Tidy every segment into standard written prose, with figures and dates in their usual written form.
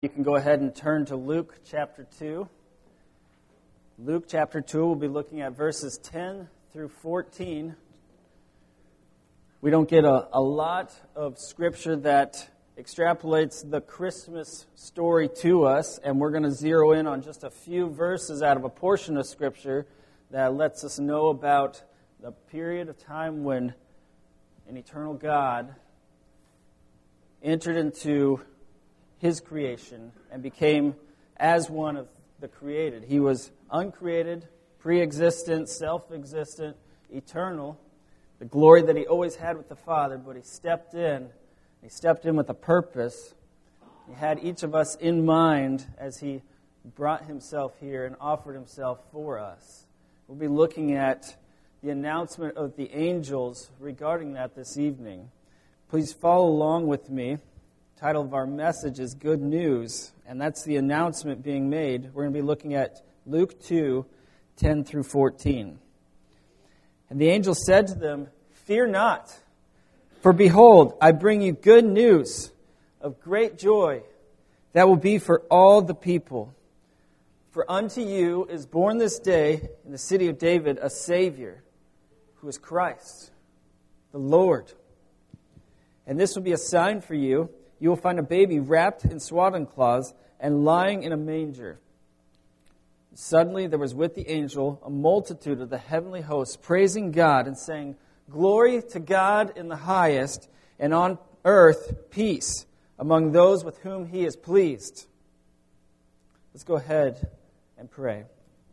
You can go ahead and turn to Luke chapter 2. Luke chapter 2, we'll be looking at verses 10 through 14. We don't get a lot of scripture that extrapolates the Christmas story to us, and we're going to zero in on just a few verses out of a portion of scripture that lets us know about the period of time when an eternal God entered into His creation and became as one of the created. He was uncreated, pre-existent, self-existent, eternal, the glory that He always had with the Father, but He stepped in. He stepped in with a purpose. He had each of us in mind as He brought Himself here and offered Himself for us. We'll be looking at the announcement of the angels regarding that this evening. Please follow along with me. The title of our message is Good News, and that's the announcement being made. We're going to be looking at Luke 2, 10 through 14. And the angel said to them, "Fear not, for behold, I bring you good news of great joy that will be for all the people. For unto you is born this day in the city of David a Savior, who is Christ, the Lord. And this will be a sign for you. You will find a baby wrapped in swaddling cloths and lying in a manger." Suddenly there was with the angel a multitude of the heavenly hosts praising God and saying, "Glory to God in the highest, and on earth peace among those with whom He is pleased." Let's go ahead and pray.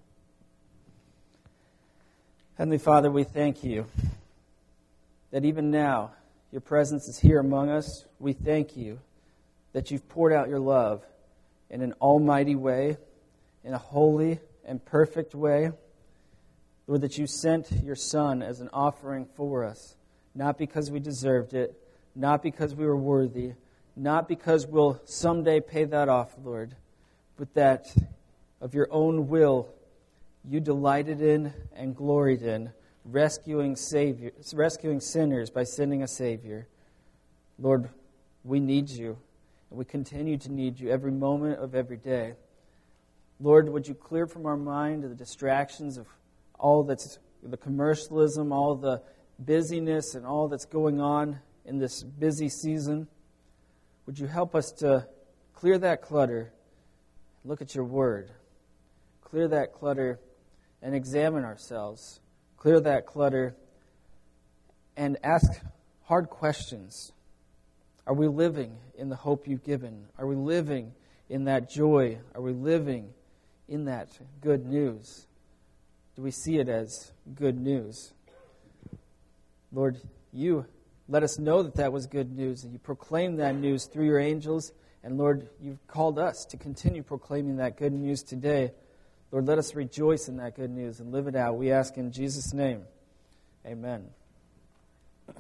Heavenly Father, we thank You that even now Your presence is here among us. We thank You that You've poured out Your love in an almighty way, in a holy and perfect way. Lord, that You sent Your Son as an offering for us, not because we deserved it, not because we were worthy, not because we'll someday pay that off, Lord, but that of Your own will You delighted in and gloried in rescuing sinners by sending a Savior. Lord, we need You, and we continue to need You every moment of every day. Lord, would You clear from our mind the distractions of all that's the commercialism, all the busyness, and all that's going on in this busy season? Would You help us to clear that clutter, look at Your Word, clear that clutter, and examine ourselves. Clear that clutter and ask hard questions. Are we living in the hope You've given? Are we living in that joy? Are we living in that good news? Do we see it as good news? Lord, You let us know that that was good news, and You proclaimed that news through Your angels. And Lord, You've called us to continue proclaiming that good news today. Lord, let us rejoice in that good news and live it out. We ask in Jesus' name. Amen. I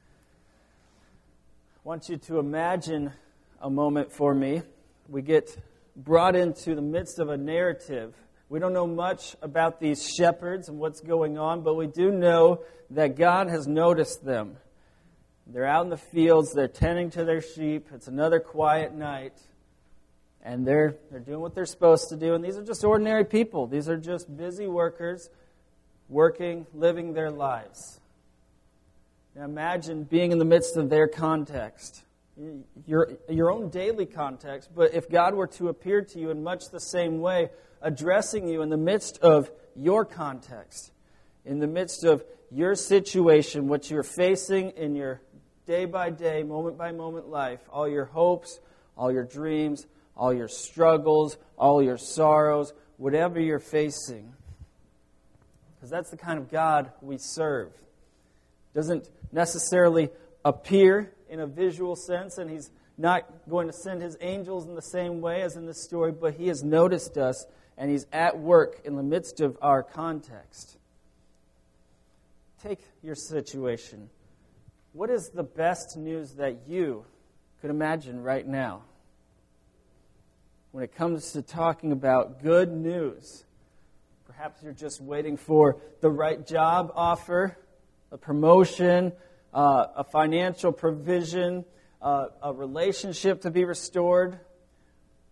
want you to imagine a moment for me. We get brought into the midst of a narrative. We don't know much about these shepherds and what's going on, but we do know that God has noticed them. They're out in the fields. They're tending to their sheep. It's another quiet night. And they're doing what they're supposed to do. And these are just ordinary people. These are just busy workers working, living their lives. Now imagine being in the midst of their context, your own daily context. But if God were to appear to you in much the same way, addressing you in the midst of your context, in the midst of your situation, what you're facing in your day-by-day, moment-by-moment life, all your hopes, all your dreams, all your struggles, all your sorrows, whatever you're facing. Because that's the kind of God we serve. Doesn't necessarily appear in a visual sense, and He's not going to send His angels in the same way as in this story, but He has noticed us, and He's at work in the midst of our context. Take your situation. What is the best news that you could imagine right now? When it comes to talking about good news, perhaps you're just waiting for the right job offer, a promotion, a financial provision, a relationship to be restored.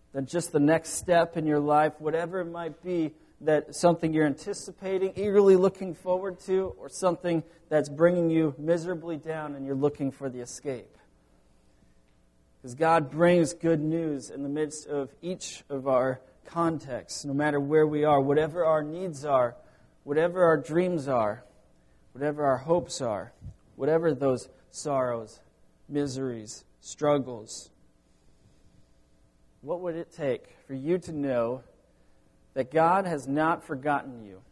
that just the next step in your life, whatever it might be, that something you're anticipating, eagerly looking forward to, or something that's bringing you miserably down and you're looking for the escape. Because God brings good news in the midst of each of our contexts, no matter where we are, whatever our needs are, whatever our dreams are, whatever our hopes are, whatever those sorrows, miseries, struggles. What would it take for you to know that God has not forgotten you?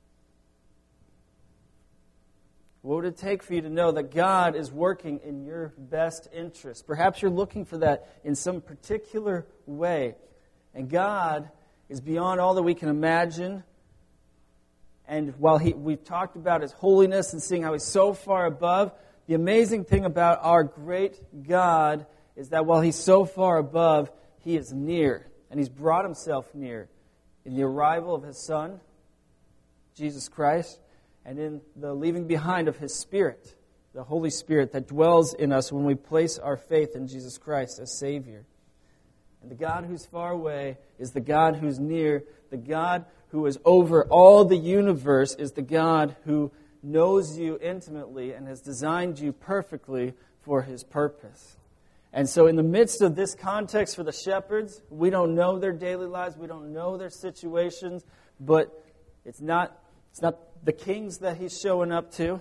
What would it take for you to know that God is working in your best interest? Perhaps you're looking for that in some particular way. And God is beyond all that we can imagine. And while we've talked about His holiness and seeing how He's so far above, the amazing thing about our great God is that while He's so far above, He is near. And He's brought Himself near in the arrival of His Son, Jesus Christ, and in the leaving behind of His Spirit, the Holy Spirit that dwells in us when we place our faith in Jesus Christ as Savior. And the God who's far away is the God who's near. The God who is over all the universe is the God who knows you intimately and has designed you perfectly for His purpose. And so in the midst of this context for the shepherds, we don't know their daily lives, we don't know their situations, but it's not the kings that He's showing up to.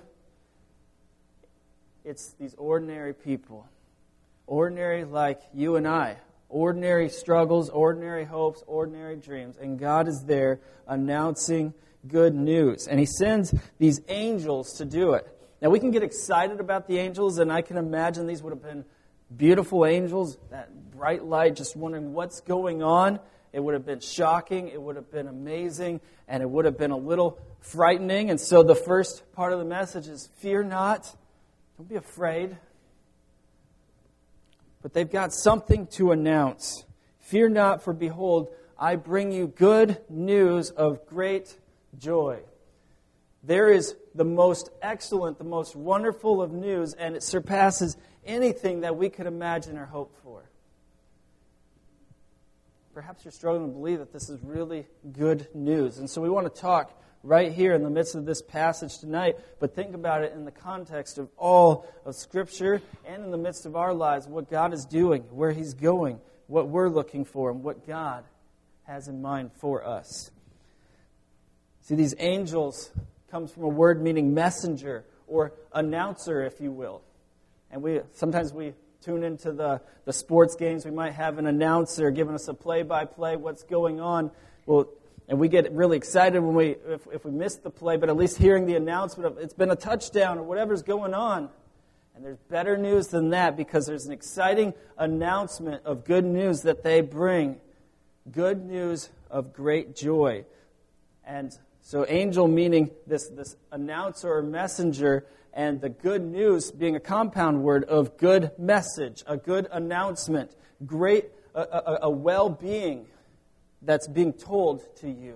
It's these ordinary people. Ordinary like you and I. Ordinary struggles, ordinary hopes, ordinary dreams. And God is there announcing good news. And He sends these angels to do it. Now we can get excited about the angels, and I can imagine these would have been beautiful angels, that bright light, just wondering what's going on. It would have been shocking, it would have been amazing, and it would have been a little frightening. And so the first part of the message is, fear not, don't be afraid. But they've got something to announce. Fear not, for behold, I bring you good news of great joy. There is the most excellent, the most wonderful of news, and it surpasses anything that we could imagine or hope for. Perhaps you're struggling to believe that this is really good news. And so we want to talk right here in the midst of this passage tonight, but think about it in the context of all of Scripture and in the midst of our lives, what God is doing, where He's going, what we're looking for, and what God has in mind for us. See, these angels comes from a word meaning messenger or announcer, if you will. And sometimes we tune into the sports games. We might have an announcer giving us a play-by-play, what's going on. Well, and we get really excited when if we miss the play, but at least hearing the announcement of it's been a touchdown or whatever's going on. And there's better news than that, because there's an exciting announcement of good news that they bring. Good news of great joy. And so angel meaning this announcer or messenger, and the good news being a compound word of good message, a good announcement, great, a well-being that's being told to you.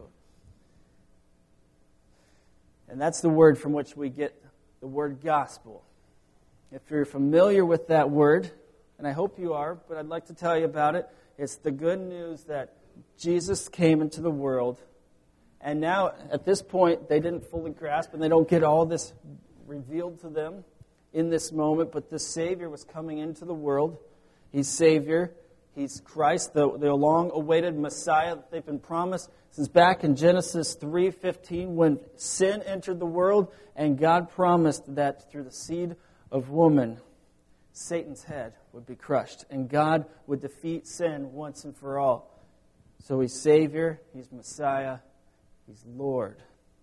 And that's the word from which we get the word gospel. If you're familiar with that word, and I hope you are, but I'd like to tell you about it, it's the good news that Jesus came into the world, and now at this point they didn't fully grasp, and they don't get all this revealed to them in this moment, but the Savior was coming into the world. He's Savior. He's Christ, the long-awaited Messiah that they've been promised since back in Genesis 3:15 when sin entered the world, and God promised that through the seed of woman, Satan's head would be crushed, and God would defeat sin once and for all. So He's Savior, He's Messiah, He's Lord.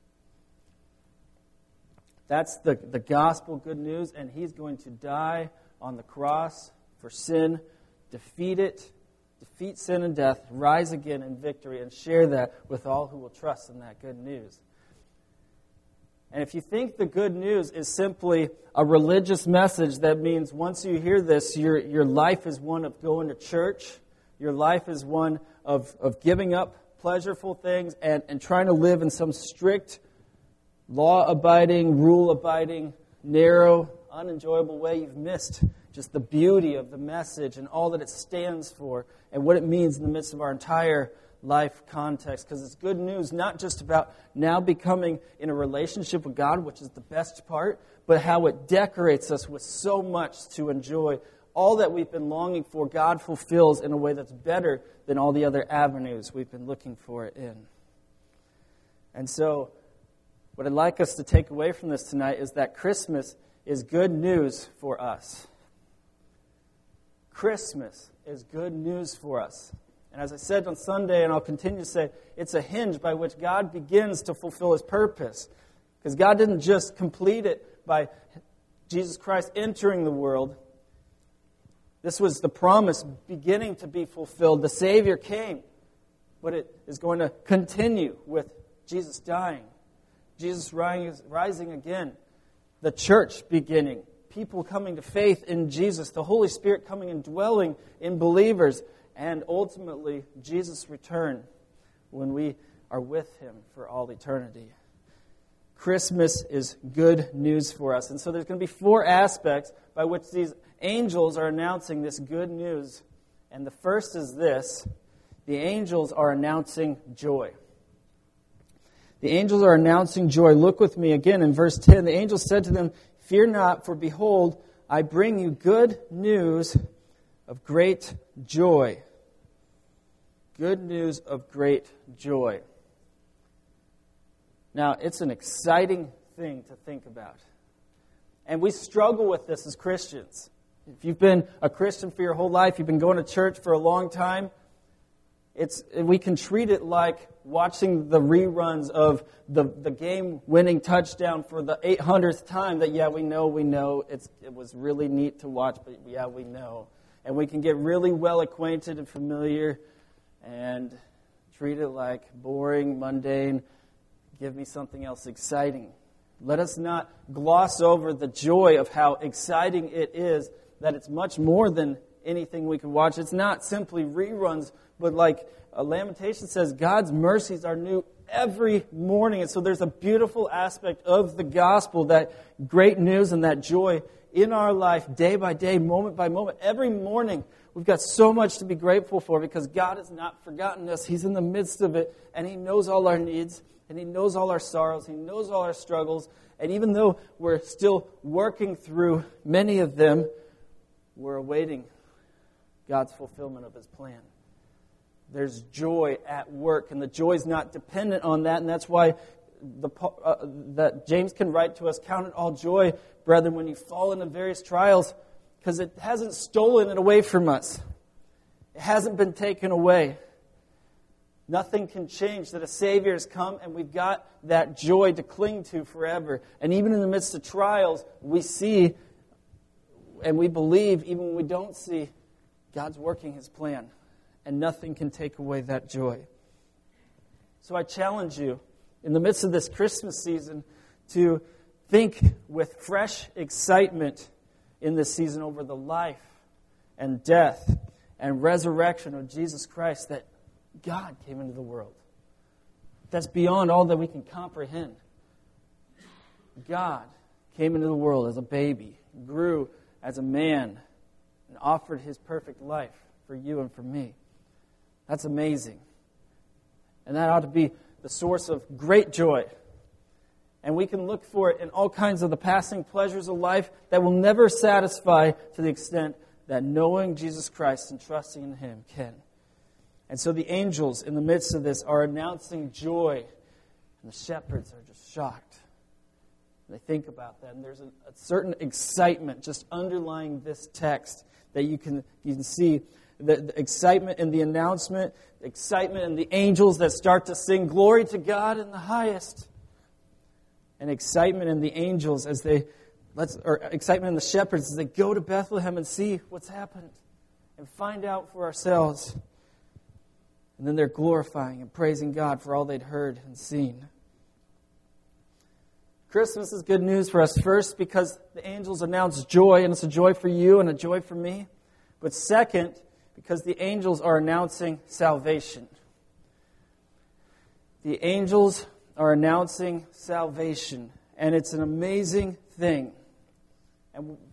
That's the gospel good news, and He's going to die on the cross for sin, defeat sin and death, rise again in victory, and share that with all who will trust in that good news. And if you think the good news is simply a religious message, that means once you hear this, your life is one of going to church, your life is one of giving up pleasureful things and trying to live in some strict, law-abiding, rule-abiding, narrow, unenjoyable way, you've missed just the beauty of the message and all that it stands for and what it means in the midst of our entire life context. Because it's good news not just about now becoming in a relationship with God, which is the best part, but how it decorates us with so much to enjoy. All that we've been longing for, God fulfills in a way that's better than all the other avenues we've been looking for it in. And so, what I'd like us to take away from this tonight is that Christmas is good news for us. Christmas is good news for us. And as I said on Sunday, and I'll continue to say, it's a hinge by which God begins to fulfill His purpose. Because God didn't just complete it by Jesus Christ entering the world. This was the promise beginning to be fulfilled. The Savior came, but it is going to continue with Jesus dying, Jesus rising again, the church beginning, people coming to faith in Jesus, the Holy Spirit coming and dwelling in believers, and ultimately Jesus' return when we are with Him for all eternity. Christmas is good news for us. And so there's going to be 4 aspects by which these angels are announcing this good news. And the first is this: the angels are announcing joy. The angels are announcing joy. Look with me again in verse 10. The angel said to them, "Fear not, for behold, I bring you good news of great joy." Good news of great joy. Now, it's an exciting thing to think about. And we struggle with this as Christians. If you've been a Christian for your whole life, you've been going to church for a long time, we can treat it like watching the reruns of the game-winning touchdown for the 800th time that, we know, it was really neat to watch, but we know. And we can get really well acquainted and familiar and treat it like boring, mundane. Give me something else exciting. Let us not gloss over the joy of how exciting it is, that it's much more than anything we can watch. It's not simply reruns, but like Lamentation says, God's mercies are new every morning. And so there's a beautiful aspect of the gospel, that great news and that joy in our life, day by day, moment by moment. Every morning, we've got so much to be grateful for because God has not forgotten us. He's in the midst of it, and He knows all our needs, and He knows all our sorrows. He knows all our struggles. And even though we're still working through many of them, we're awaiting God's fulfillment of His plan. There's joy at work, and the joy is not dependent on that, and that's why that James can write to us, "Count it all joy, brethren, when you fall into various trials," because it hasn't stolen it away from us. It hasn't been taken away. Nothing can change that a Savior has come, and we've got that joy to cling to forever. And even in the midst of trials, we see and we believe, even when we don't see, God's working His plan. And nothing can take away that joy. So I challenge you, in the midst of this Christmas season, to think with fresh excitement in this season over the life and death and resurrection of Jesus Christ, that God came into the world. That's beyond all that we can comprehend. God came into the world as a baby, grew as a man, and offered His perfect life for you and for me. That's amazing. And that ought to be the source of great joy. And we can look for it in all kinds of the passing pleasures of life that will never satisfy to the extent that knowing Jesus Christ and trusting in Him can. And so the angels in the midst of this are announcing joy. And the shepherds are just shocked. They think about that. And there's a certain excitement just underlying this text that you can see. The excitement in the announcement, the excitement in the angels that start to sing glory to God in the highest. And excitement in the angels excitement in the shepherds as they go to Bethlehem and see what's happened and find out for ourselves. And then they're glorifying and praising God for all they'd heard and seen. Christmas is good news for us, first because the angels announce joy, and it's a joy for you and a joy for me. But second, because the angels are announcing salvation. The angels are announcing salvation, and it's an amazing thing. And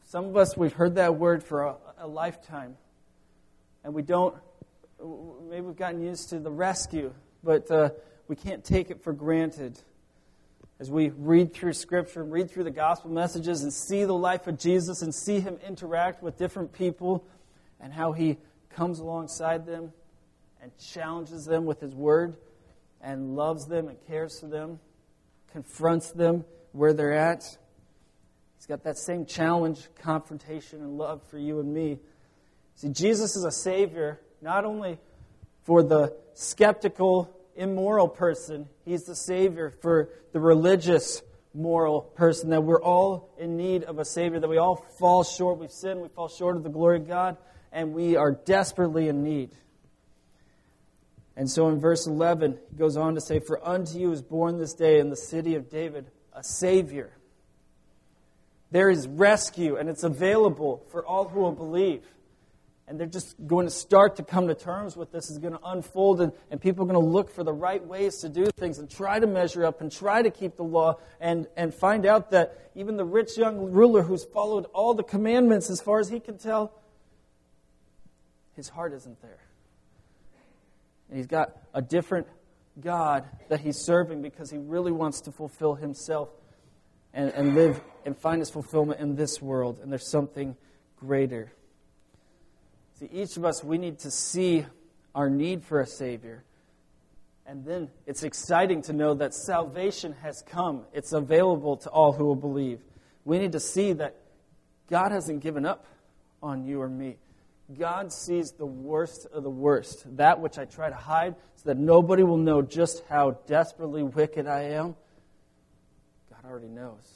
Some of us, we've heard that word for a lifetime. And maybe we've gotten used to the rescue, but we can't take it for granted. As we read through Scripture, read through the gospel messages, and see the life of Jesus, and see Him interact with different people, and how He comes alongside them and challenges them with His Word, and loves them and cares for them, confronts them where they're at. He's got that same challenge, confrontation, and love for you and me. See, Jesus is a Savior, not only for the skeptical, immoral person. He's the Savior for the religious, moral person, that we're all in need of a Savior, that we all fall short. We've sinned, we fall short of the glory of God, and we are desperately in need. And so in verse 11, he goes on to say, "For unto you is born this day in the city of David a Savior." There is rescue, and it's available for all who will believe. And they're just going to start to come to terms with this. It's going to unfold, and people are going to look for the right ways to do things and try to measure up and try to keep the law and find out that even the rich young ruler who's followed all the commandments as far as he can tell, his heart isn't there. And he's got a different God that he's serving because he really wants to fulfill himself and live and find his fulfillment in this world. And there's something greater. See, each of us, we need to see our need for a Savior. And then it's exciting to know that salvation has come. It's available to all who will believe. We need to see that God hasn't given up on you or me. God sees the worst of the worst, that which I try to hide so that nobody will know just how desperately wicked I am. God already knows.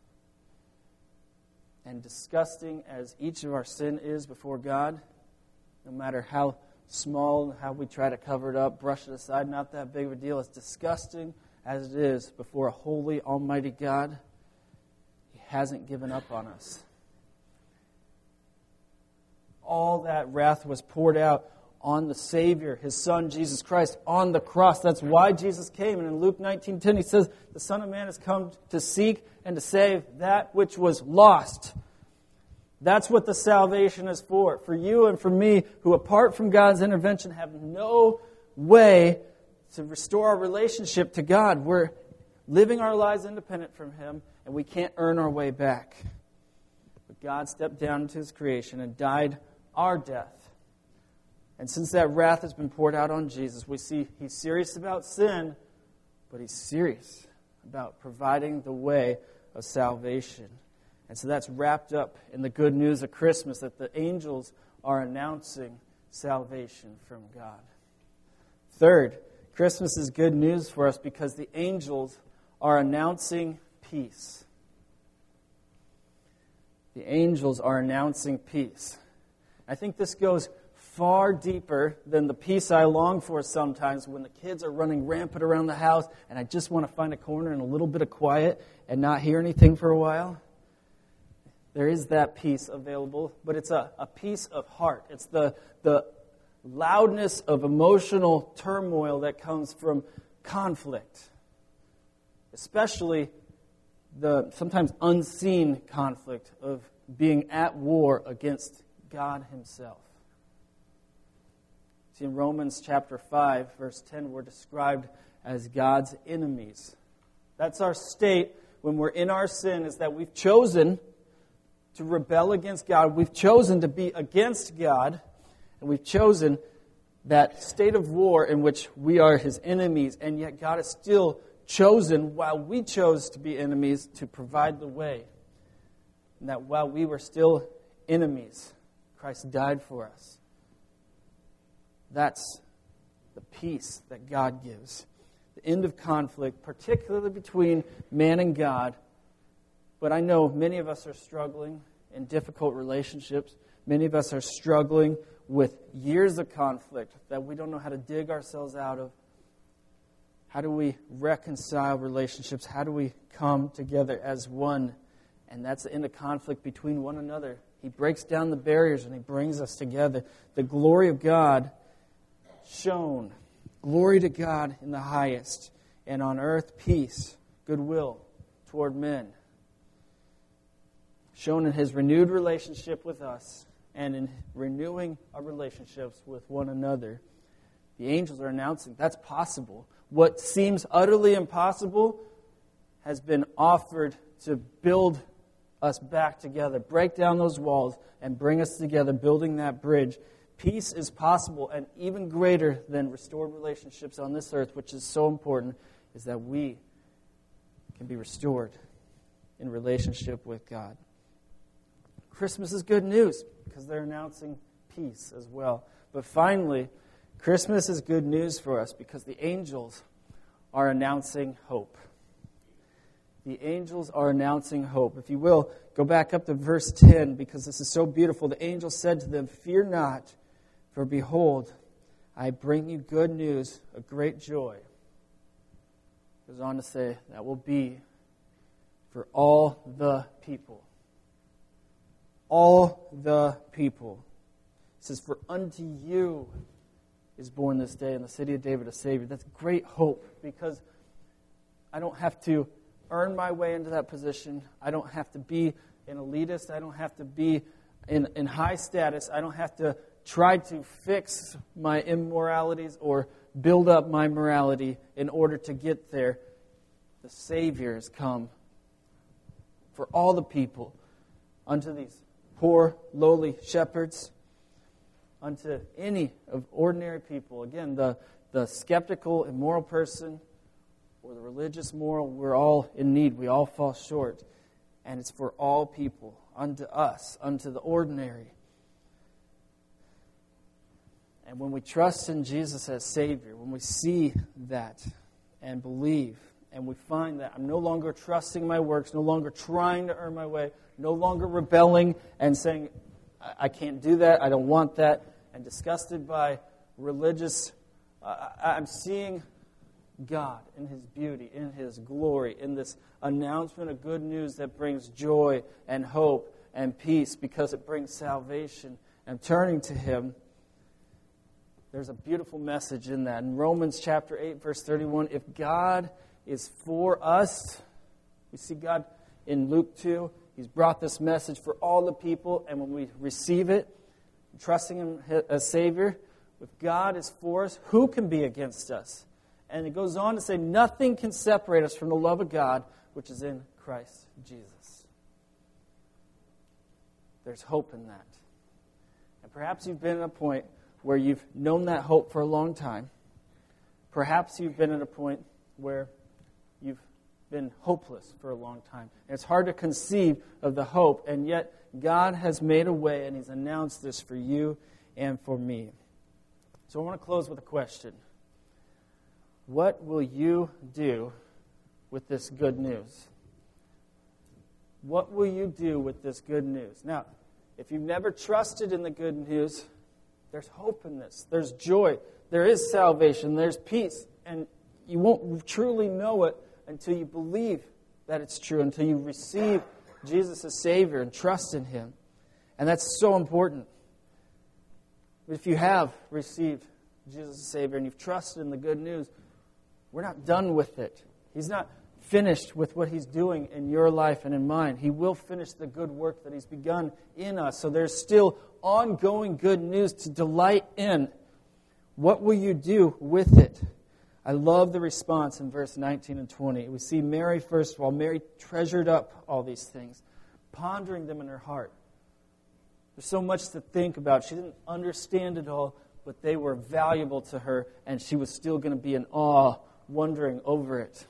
And disgusting as each of our sin is before God, no matter how small, how we try to cover it up, brush it aside, not that big of a deal. As disgusting as it is before a holy, almighty God, He hasn't given up on us. All that wrath was poured out on the Savior, His Son, Jesus Christ, on the cross. That's why Jesus came. And in Luke 19:10, He says, "The Son of Man has come to seek and to save that which was lost." That's what the salvation is for you and for me, who apart from God's intervention have no way to restore our relationship to God. We're living our lives independent from Him, and we can't earn our way back. But God stepped down into His creation and died our death. And since that wrath has been poured out on Jesus, we see He's serious about sin, but He's serious about providing the way of salvation. And so that's wrapped up in the good news of Christmas, that the angels are announcing salvation from God. Third, Christmas is good news for us because the angels are announcing peace. The angels are announcing peace. I think this goes far deeper than the peace I long for sometimes when the kids are running rampant around the house and I just want to find a corner and a little bit of quiet and not hear anything for a while. There is that peace available, but it's a peace of heart. It's the loudness of emotional turmoil that comes from conflict, especially the sometimes unseen conflict of being at war against God Himself. See, in Romans chapter 5, verse 10, we're described as God's enemies. That's our state when we're in our sin, is that we've chosen to rebel against God. We've chosen to be against God, and we've chosen that state of war in which we are His enemies, and yet God has still chosen, while we chose to be enemies, to provide the way. And that while we were still enemies, Christ died for us. That's the peace that God gives. The end of conflict, particularly between man and God. But I know many of us are struggling in difficult relationships. Many of us are struggling with years of conflict that we don't know how to dig ourselves out of. How do we reconcile relationships? How do we come together as one? And that's the end of conflict between one another. He breaks down the barriers and He brings us together. The glory of God shown. Glory to God in the highest. And on earth, peace, goodwill toward men. shown in his renewed relationship with us and in renewing our relationships with one another. The angels are announcing that's possible. What seems utterly impossible has been offered to build us back together, break down those walls, and bring us together, building that bridge. Peace is possible, and even greater than restored relationships on this earth, which is so important, is that we can be restored in relationship with God. Christmas is good news because they're announcing peace as well. But finally, Christmas is good news for us because the angels are announcing hope. The angels are announcing hope. If you will, go back up to verse 10 because this is so beautiful. The angel said to them, "Fear not, for behold, I bring you good news of great joy." Goes on to say that will be for all the people. All the people. It says, "For unto you is born this day in the city of David a Savior." That's great hope because I don't have to earn my way into that position. I don't have to be an elitist. I don't have to be in high status. I don't have to try to fix my immoralities or build up my morality in order to get there. The Savior has come for all the people, unto these poor, lowly shepherds, unto any of ordinary people. Again, the skeptical, immoral person, or the religious, moral, we're all in need. We all fall short. And it's for all people, unto us, unto the ordinary. And when we trust in Jesus as Savior, when we see that and believe, and we find that I'm no longer trusting my works, no longer trying to earn my way, no longer rebelling and saying, I can't do that, I don't want that, and disgusted by religious, I'm seeing God in His beauty, in His glory, in this announcement of good news that brings joy and hope and peace because it brings salvation. And turning to Him, there's a beautiful message in that. In Romans chapter 8, verse 31, if God is for us, we see God in Luke 2, He's brought this message for all the people, and when we receive it, trusting Him as Savior, if God is for us, who can be against us? And it goes on to say, nothing can separate us from the love of God, which is in Christ Jesus. There's hope in that. And perhaps you've been at a point where you've known that hope for a long time. Perhaps you've been at a point where you've been hopeless for a long time. And it's hard to conceive of the hope, and yet God has made a way, and He's announced this for you and for me. So I want to close with a question. What will you do with this good news? What will you do with this good news? Now, if you've never trusted in the good news, there's hope in this. There's joy. There is salvation. There's peace. And you won't truly know it until you believe that it's true, until you receive Jesus as Savior and trust in Him. And that's so important. If you have received Jesus as Savior and you've trusted in the good news, we're not done with it. He's not finished with what He's doing in your life and in mine. He will finish the good work that He's begun in us. So there's still ongoing good news to delight in. What will you do with it? I love the response in verse 19 and 20. We see Mary, first of all. Mary treasured up all these things, pondering them in her heart. There's so much to think about. She didn't understand it all, but they were valuable to her, and she was still going to be in awe, wondering over it.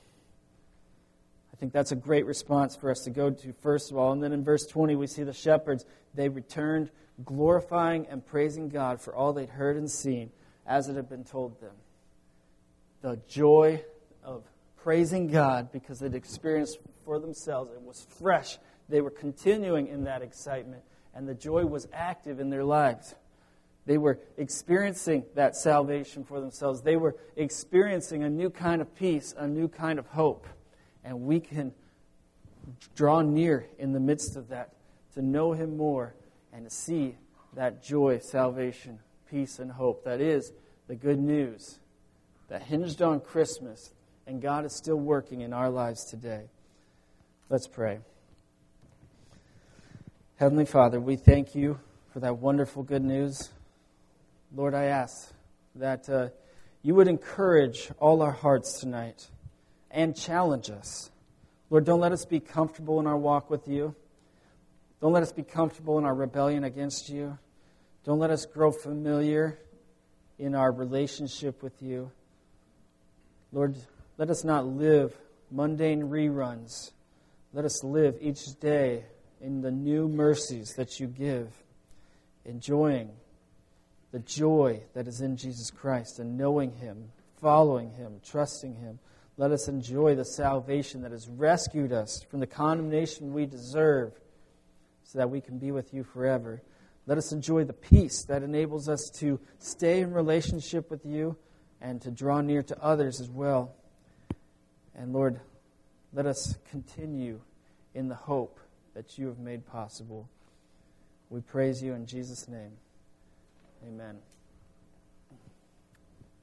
I think that's a great response for us to go to, first of all. And then in verse 20, we see the shepherds. They returned, glorifying and praising God for all they'd heard and seen, as it had been told them. The joy of praising God because they'd experienced for themselves. It was fresh. They were continuing in that excitement, and the joy was active in their lives. They were experiencing that salvation for themselves. They were experiencing a new kind of peace, a new kind of hope. And we can draw near in the midst of that to know Him more and to see that joy, salvation, peace, and hope. That is the good news that hinged on Christmas, and God is still working in our lives today. Let's pray. Heavenly Father, we thank you for that wonderful good news. Lord, I ask that you would encourage all our hearts tonight and challenge us. Lord, don't let us be comfortable in our walk with you. Don't let us be comfortable in our rebellion against you. Don't let us grow familiar in our relationship with you. Lord, let us not live mundane reruns. Let us live each day in the new mercies that you give, enjoying the joy that is in Jesus Christ and knowing Him, following Him, trusting Him. Let us enjoy the salvation that has rescued us from the condemnation we deserve so that we can be with you forever. Let us enjoy the peace that enables us to stay in relationship with you and to draw near to others as well. And Lord, let us continue in the hope that you have made possible. We praise you in Jesus' name. Amen.